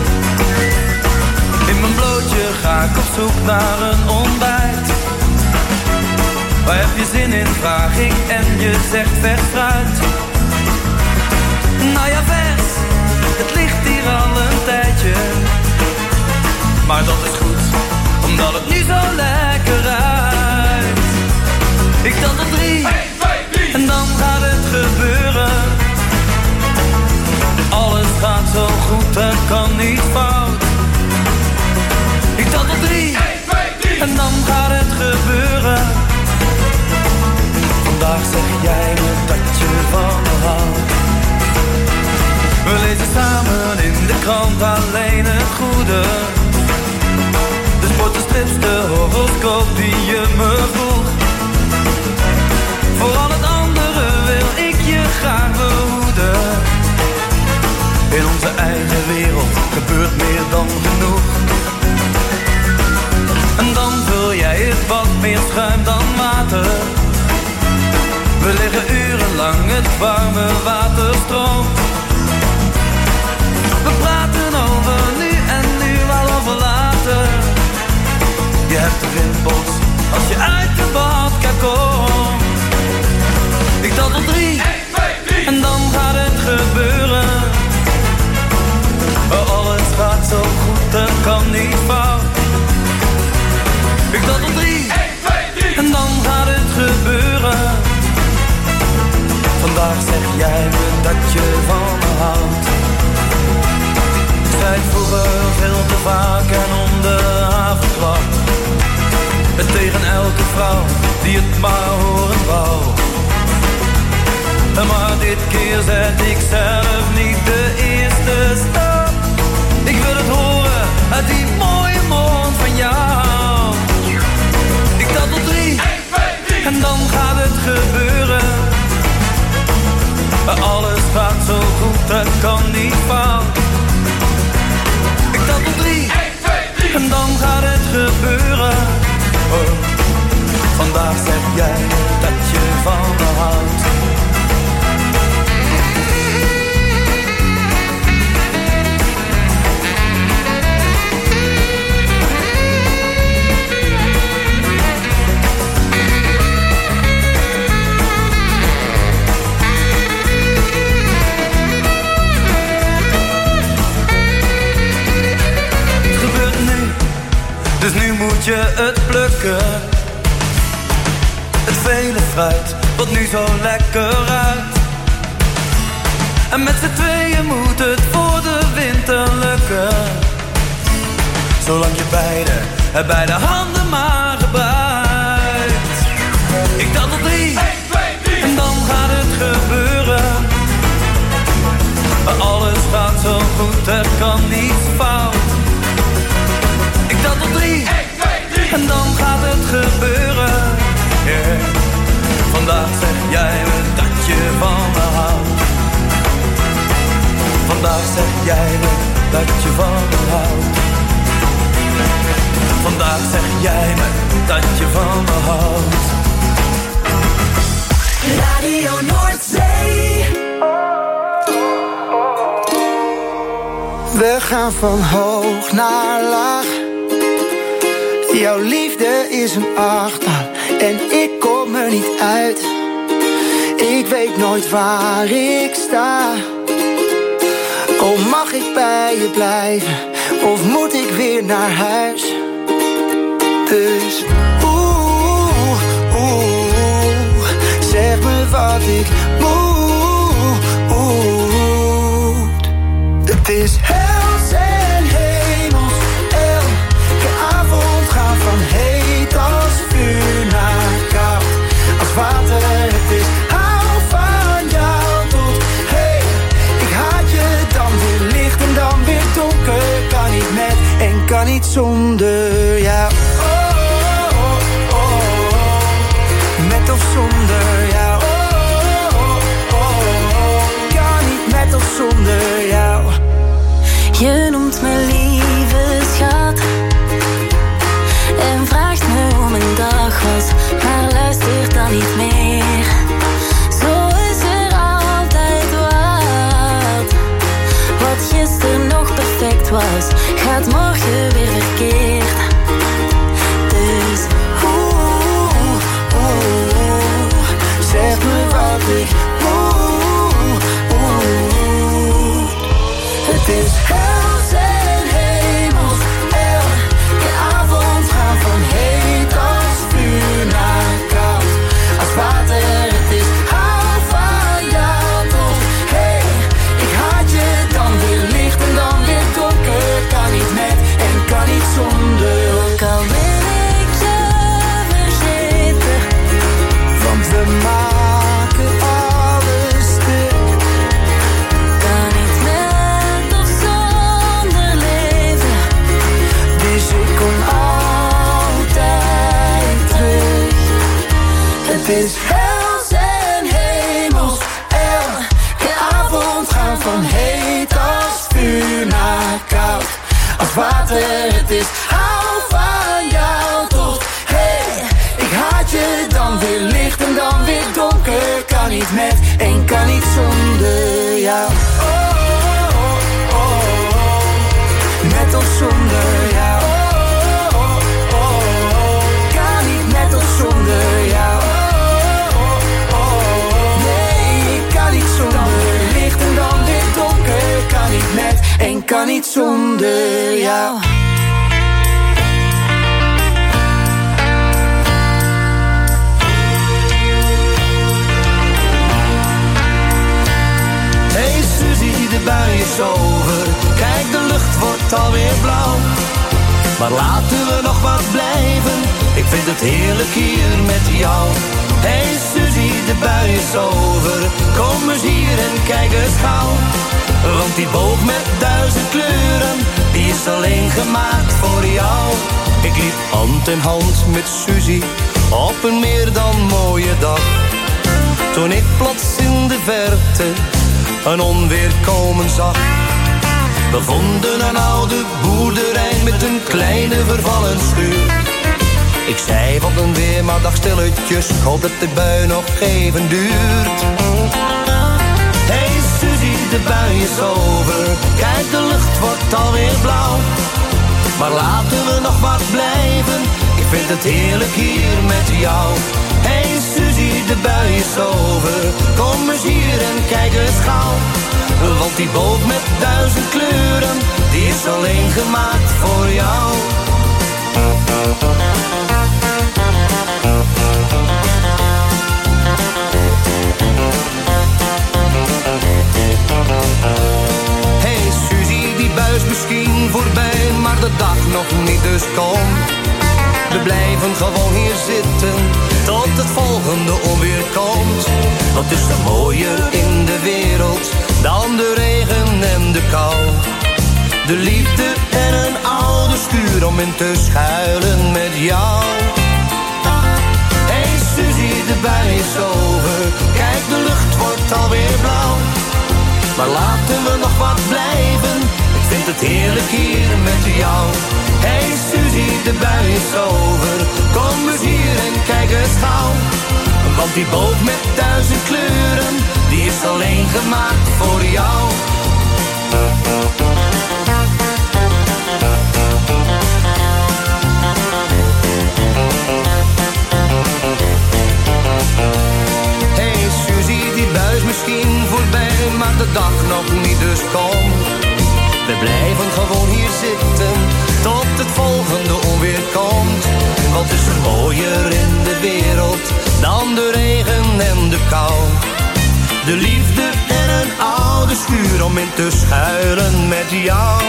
In mijn blootje ga ik op zoek naar een ontbijt. Waar heb je zin in, vraag ik en je zegt vers fruit. Nou ja, vers, het ligt hier al een tijdje. Maar dat is goed, omdat het nu zo lekker ruikt. Ik tel tot drie, een, twee, drie, en dan gaat het gebeuren. Alles gaat zo goed, het kan niet fout. Ik tel tot drie, een, twee, drie, en dan gaat het gebeuren. Vandaag zeg jij me dat je van me houdt. We lezen samen in de krant alleen het goede. De sport, de strips, de horoscoop die je me vroeg. Voor al het andere wil ik je graag behoeden. In onze eigen wereld gebeurt meer dan genoeg. En dan vul jij het wat meer schuim dan water. We liggen urenlang, het warme water stroomt. We praten over nu en nu al over later. Je hebt de rimpels als je uit de badkamer komt. Ik tel tot drie, een, twee, drie, en dan gaat het gebeuren. Oh, alles gaat zo goed, het kan niet fout. Ik tel tot drie, een, twee, drie, en dan gaat het gebeuren. Vandaag zeg jij me dat je van me houdt. Ik zei het vroeger veel te vaak en om de havenklap. Het tegen elke vrouw die het maar horen wou. Maar dit keer zet ik zelf niet de eerste stap. Ik wil het horen uit die mooie mond van jou. Ik tel tot drie, een, twee, drie, en dan gaat het gebeuren. Alles gaat zo goed, het kan niet fout. Ik tel tot drie, een, twee, drie, en dan gaat het gebeuren. Oh, vandaag zeg jij dat je van me houdt. Dus nu moet je het plukken. Het vele fruit, wat nu zo lekker ruikt. En met z'n tweeën moet het voor de winter lukken. Zolang je beide, beide handen maar gebruikt. Ik tel tot drie, een, twee, drie, en dan gaat het gebeuren. Alles gaat zo goed, het kan niet fout. Ik tel tot drie, een, twee, drie, en dan gaat het gebeuren. Yeah. Vandaag zeg jij me dat je van me houdt. Vandaag zeg jij me dat je van me houdt. Vandaag zeg jij me dat je van me houdt. Radio Noordzee. We gaan van hoog naar laag. Jouw liefde is een achtbaan en ik kom er niet uit. Ik weet nooit waar ik sta. Oh, mag ik bij je blijven of moet ik weer naar huis? Dus oeh, oeh, zeg me wat ik moet. Het is hels en hemels, elke avond gaat van heet als vuur naar koud als water. Het is hou van jou tot hey, ik hou zonder jou. Oh, oh, oh, oh. Met of zonder jou. Oh, oh, oh, oh. Kan niet met of zonder jou. Je noemt me lieve schat en vraagt me hoe mijn dag was, maar luistert dan niet meer. Zo is er altijd wat. Wat gisteren nog perfect was, gaat morgen weer verkeerd. Dus oeh, oeh, oeh, zeg me wat ik moet. Oeh, het is hels en hemels. Elke avond gaan van heet als vuur naar koud als water. Het is hou van jou toch. Hey, ik haat je, dan weer licht en dan weer donker. Kan niet met en kan niet zonder. Ook al wil ik je vergeten, want we maken alles stuk. kan niet met of zonder leven. Dus ik kom altijd terug. Het is hels en hemels. Elke avond gaan van heet als vuur naar koud als water. Het is hou van jou toch. Hey, ik haat je, dan weer licht en dan weer donker. Kan niet met en kan niet zonder jou. Oh, oh, oh, oh. Met of zonder jou. Oh, oh, oh, oh. Kan niet met of zonder jou. Oh, oh, oh. Nee, ik kan niet zonder. Dan weer licht en dan weer donker. Kan niet met en kan niet zonder jou. Hey Suzie, de bui is over. Kijk, de lucht wordt alweer blauw. Maar laten we nog wat blijven. Ik vind het heerlijk hier met jou. Hey Suzie, de bui is over. Kom eens hier en kijk eens gauw. Want die boog met duizend kleuren, die is alleen gemaakt voor jou. Ik liep hand in hand met Suzie op een meer dan mooie dag. Toen ik plots in de verte een onweer komen zag. We vonden een oude boerderij met een kleine vervallen schuur. Ik zei wat een weer, maar dacht stilletjes, ik hoop dat de bui nog even duurt. Hey Suzie, de bui is over. Kijk, de lucht wordt alweer blauw. Maar laten we nog wat blijven. Ik vind het heerlijk hier met jou. Hey Suzie, de bui is over. Kom eens hier en kijk eens gauw. Want die boot met duizend kleuren, die is alleen gemaakt voor jou. Hey Suzie, die bui is misschien voorbij, maar de dag nog niet, dus kom. We blijven gewoon hier zitten, tot het volgende onweer komt. Wat is er mooier in de wereld, dan de regen en de kou. De liefde en een oude schuur om in te schuilen met jou. Hey Suzie, de bui is over. Kijk, de lucht wordt alweer blauw. Maar laten we nog wat blijven. Ik vind het heerlijk hier met jou. Hey Suzie, de bui is over. Kom eens hier en kijk eens gauw. Want die boot met duizend kleuren, die is alleen gemaakt voor jou. Hey Suzie, die bui is misschien voorbij, maar de dag nog niet, dus kom. We blijven gewoon hier zitten, tot het volgende onweer komt. Wat is er mooier in de wereld, dan de regen en de kou. De liefde en een oude schuur om in te schuilen met jou.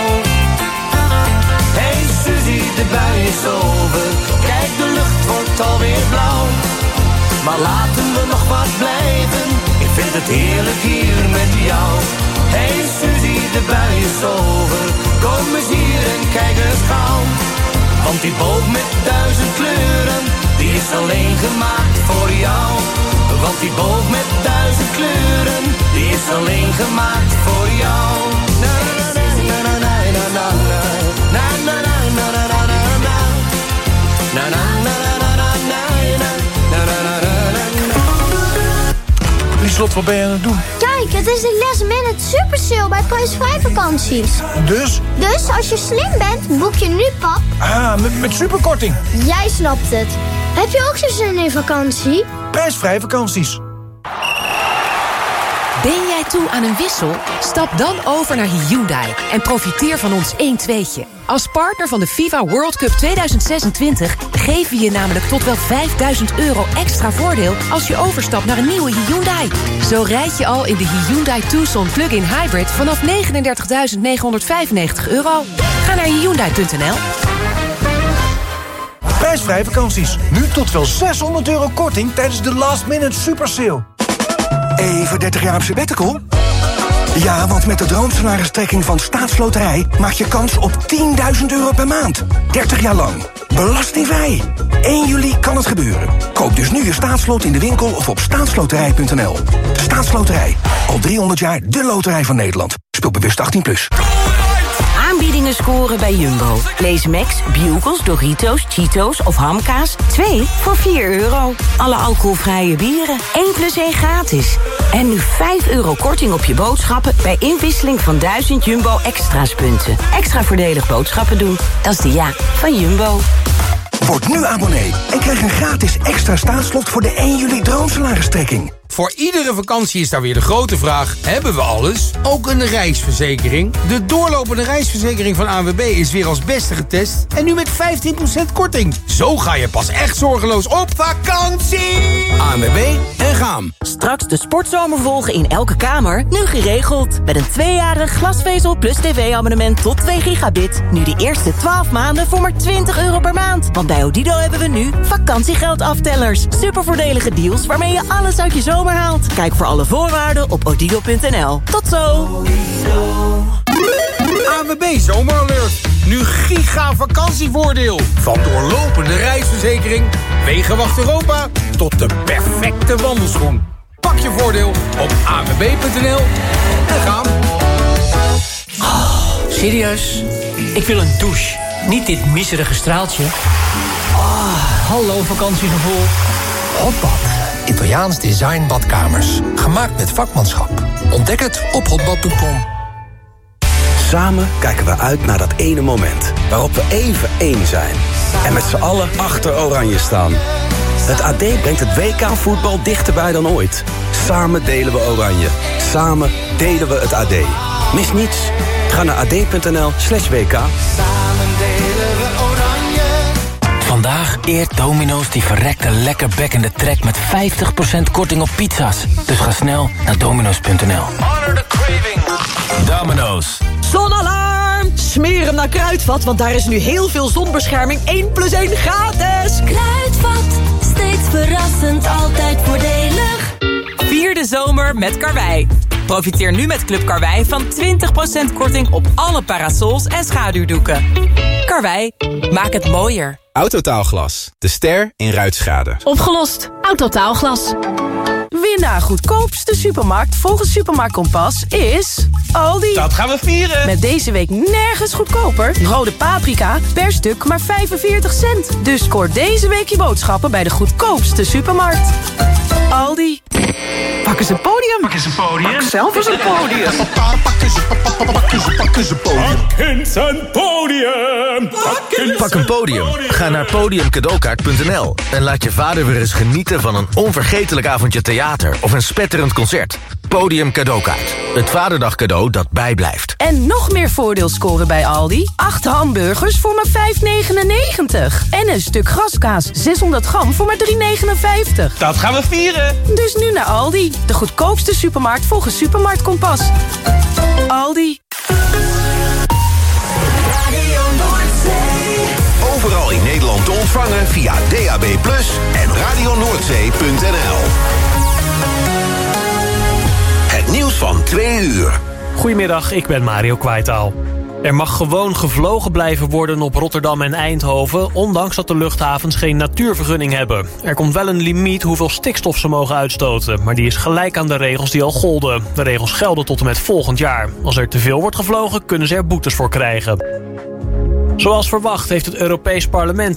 Hey Suzie, de bui is over. Kijk, de lucht wordt alweer blauw. Maar laten we nog wat blijven. Ik vind het heerlijk hier met jou. Hey Suzie, de bui is over. Kom eens hier en kijk eens gauw. Want die boog met duizend kleuren, die is alleen gemaakt voor jou. Want die boog met duizend kleuren, die is alleen gemaakt voor jou. Na na na na na na na na na na na na na na na na na na Lieslot, wat ben je aan het doen? Kijk, het is de last minute super sale bij prijsvrij vakanties. Dus? Dus als je slim bent, boek je nu, pap. Ah, met, met superkorting. Jij snapt het. Heb je ook zo'n zin in vakantie? Prijsvrij vakanties. Ben jij toe aan een wissel? Stap dan over naar Hyundai en profiteer van ons één tweetje. Als partner van de FIFA World Cup tweeduizend zesentwintig geven we je namelijk tot wel vijfduizend euro extra voordeel als je overstapt naar een nieuwe Hyundai. Zo rijd je al in de Hyundai Tucson Plug-in Hybrid vanaf negenendertigduizend negenhonderdvijfennegentig euro. Ga naar hyundai punt n l. Prijsvrij vakanties. Nu tot wel zeshonderd euro korting tijdens de last minute super sale. Even dertig jaar op sabbatical? Ja, want met de droomsalaristrekking van Staatsloterij maak je kans op tienduizend euro per maand. dertig jaar lang. Belastingvrij. één juli kan het gebeuren. Koop dus nu je staatslot in de winkel of op staatsloterij punt n l. Staatsloterij. Al driehonderd jaar de loterij van Nederland. Speel bewust achttien plus. Aanbiedingen scoren bij Jumbo. Lees Max, Bugles, Doritos, Cheetos of Hamkaas. twee voor vier euro. Alle alcoholvrije bieren. één plus één gratis. En nu vijf euro korting op je boodschappen bij inwisseling van duizend Jumbo Extra's punten. Extra voordelig boodschappen doen. Dat is de ja van Jumbo. Word nu abonnee en krijg een gratis extra staatslot voor de één juli droomsalaristrekking. Voor iedere vakantie is daar weer de grote vraag: hebben we alles? Ook een reisverzekering? De doorlopende reisverzekering van A N W B is weer als beste getest en nu met vijftien procent korting. Zo ga je pas echt zorgeloos op vakantie! A N W B en Gaam. Straks de sportzomer volgen in elke kamer, nu geregeld. Met een tweejarig glasvezel plus tv-abonnement tot twee gigabit. Nu de eerste twaalf maanden voor maar twintig euro per maand. Want bij Odido hebben we nu vakantiegeldaftelers. Supervoordelige deals waarmee je alles uit je zomer haalt. Kijk voor alle voorwaarden op odido punt n l. Tot zo! A N W B Zomeralert. Nu giga vakantievoordeel. Van doorlopende reisverzekering, Wegenwacht Europa tot de perfecte wandelschoen. Pak je voordeel op a n w b punt n l en gaan. Oh, serieus? Ik wil een douche. Niet dit miserige straaltje. Oh, hallo vakantiegevoel. Hotbad. Italiaans design badkamers. Gemaakt met vakmanschap. Ontdek het op hotbad punt com. Samen kijken we uit naar dat ene moment waarop we even één zijn. En met z'n allen achter Oranje staan. Het A D brengt het W K voetbal dichterbij dan ooit. Samen delen we Oranje. Samen delen we het A D. Mis niets. Ga naar a d punt n l slash w k. Samen delen we Oranje. Vandaag eert Domino's die verrekte lekker bekkende trek met vijftig procent korting op pizza's. Dus ga snel naar dominos punt n l. Honor the craving. Domino's. Zonalarm! Smeer hem naar Kruidvat, want daar is nu heel veel zonbescherming één plus één gratis. Kruidvat, steeds verrassend, altijd voordelig. Vier de zomer met Karwei. Profiteer nu met Club Karwei van twintig procent korting op alle parasols en schaduwdoeken. Karwei, maak het mooier. Autotaalglas, de ster in ruitschade. Opgelost. Autotaalglas. Winnaar goedkoopste supermarkt volgens Supermarkt Kompas is Aldi. Dat gaan we vieren. Met deze week nergens goedkoper. Rode paprika per stuk maar vijfenveertig cent. Dus scoor deze week je boodschappen bij de goedkoopste supermarkt. Aldi. Pak eens een podium. Pak eens een podium. Pak zelf eens een podium. Pak eens een podium. Pak eens een podium. Pak een podium. Ga naar podium cadeaukaart punt n l en laat je vader weer eens genieten van een onvergetelijk avondje theater of een spetterend concert. Podium Cadeaukaart. Het vaderdag cadeau dat bijblijft. En nog meer voordeel scoren bij Aldi. acht hamburgers voor maar vijf negenennegentig. En een stuk graskaas zeshonderd gram voor maar drie negenenvijftig. Dat gaan we vieren. Dus nu naar Aldi. De goedkoopste supermarkt volgens Supermarkt Kompas. Aldi. Overal in Nederland te ontvangen via D A B plus, en radio noordzee punt n l. Het nieuws van twee uur. Goedemiddag, ik ben Mario Kwaitaal. Er mag gewoon gevlogen blijven worden op Rotterdam en Eindhoven, ondanks dat de luchthavens geen natuurvergunning hebben. Er komt wel een limiet hoeveel stikstof ze mogen uitstoten, maar die is gelijk aan de regels die al golden. De regels gelden tot en met volgend jaar. Als er te veel wordt gevlogen, kunnen ze er boetes voor krijgen. Zoals verwacht heeft het Europees Parlement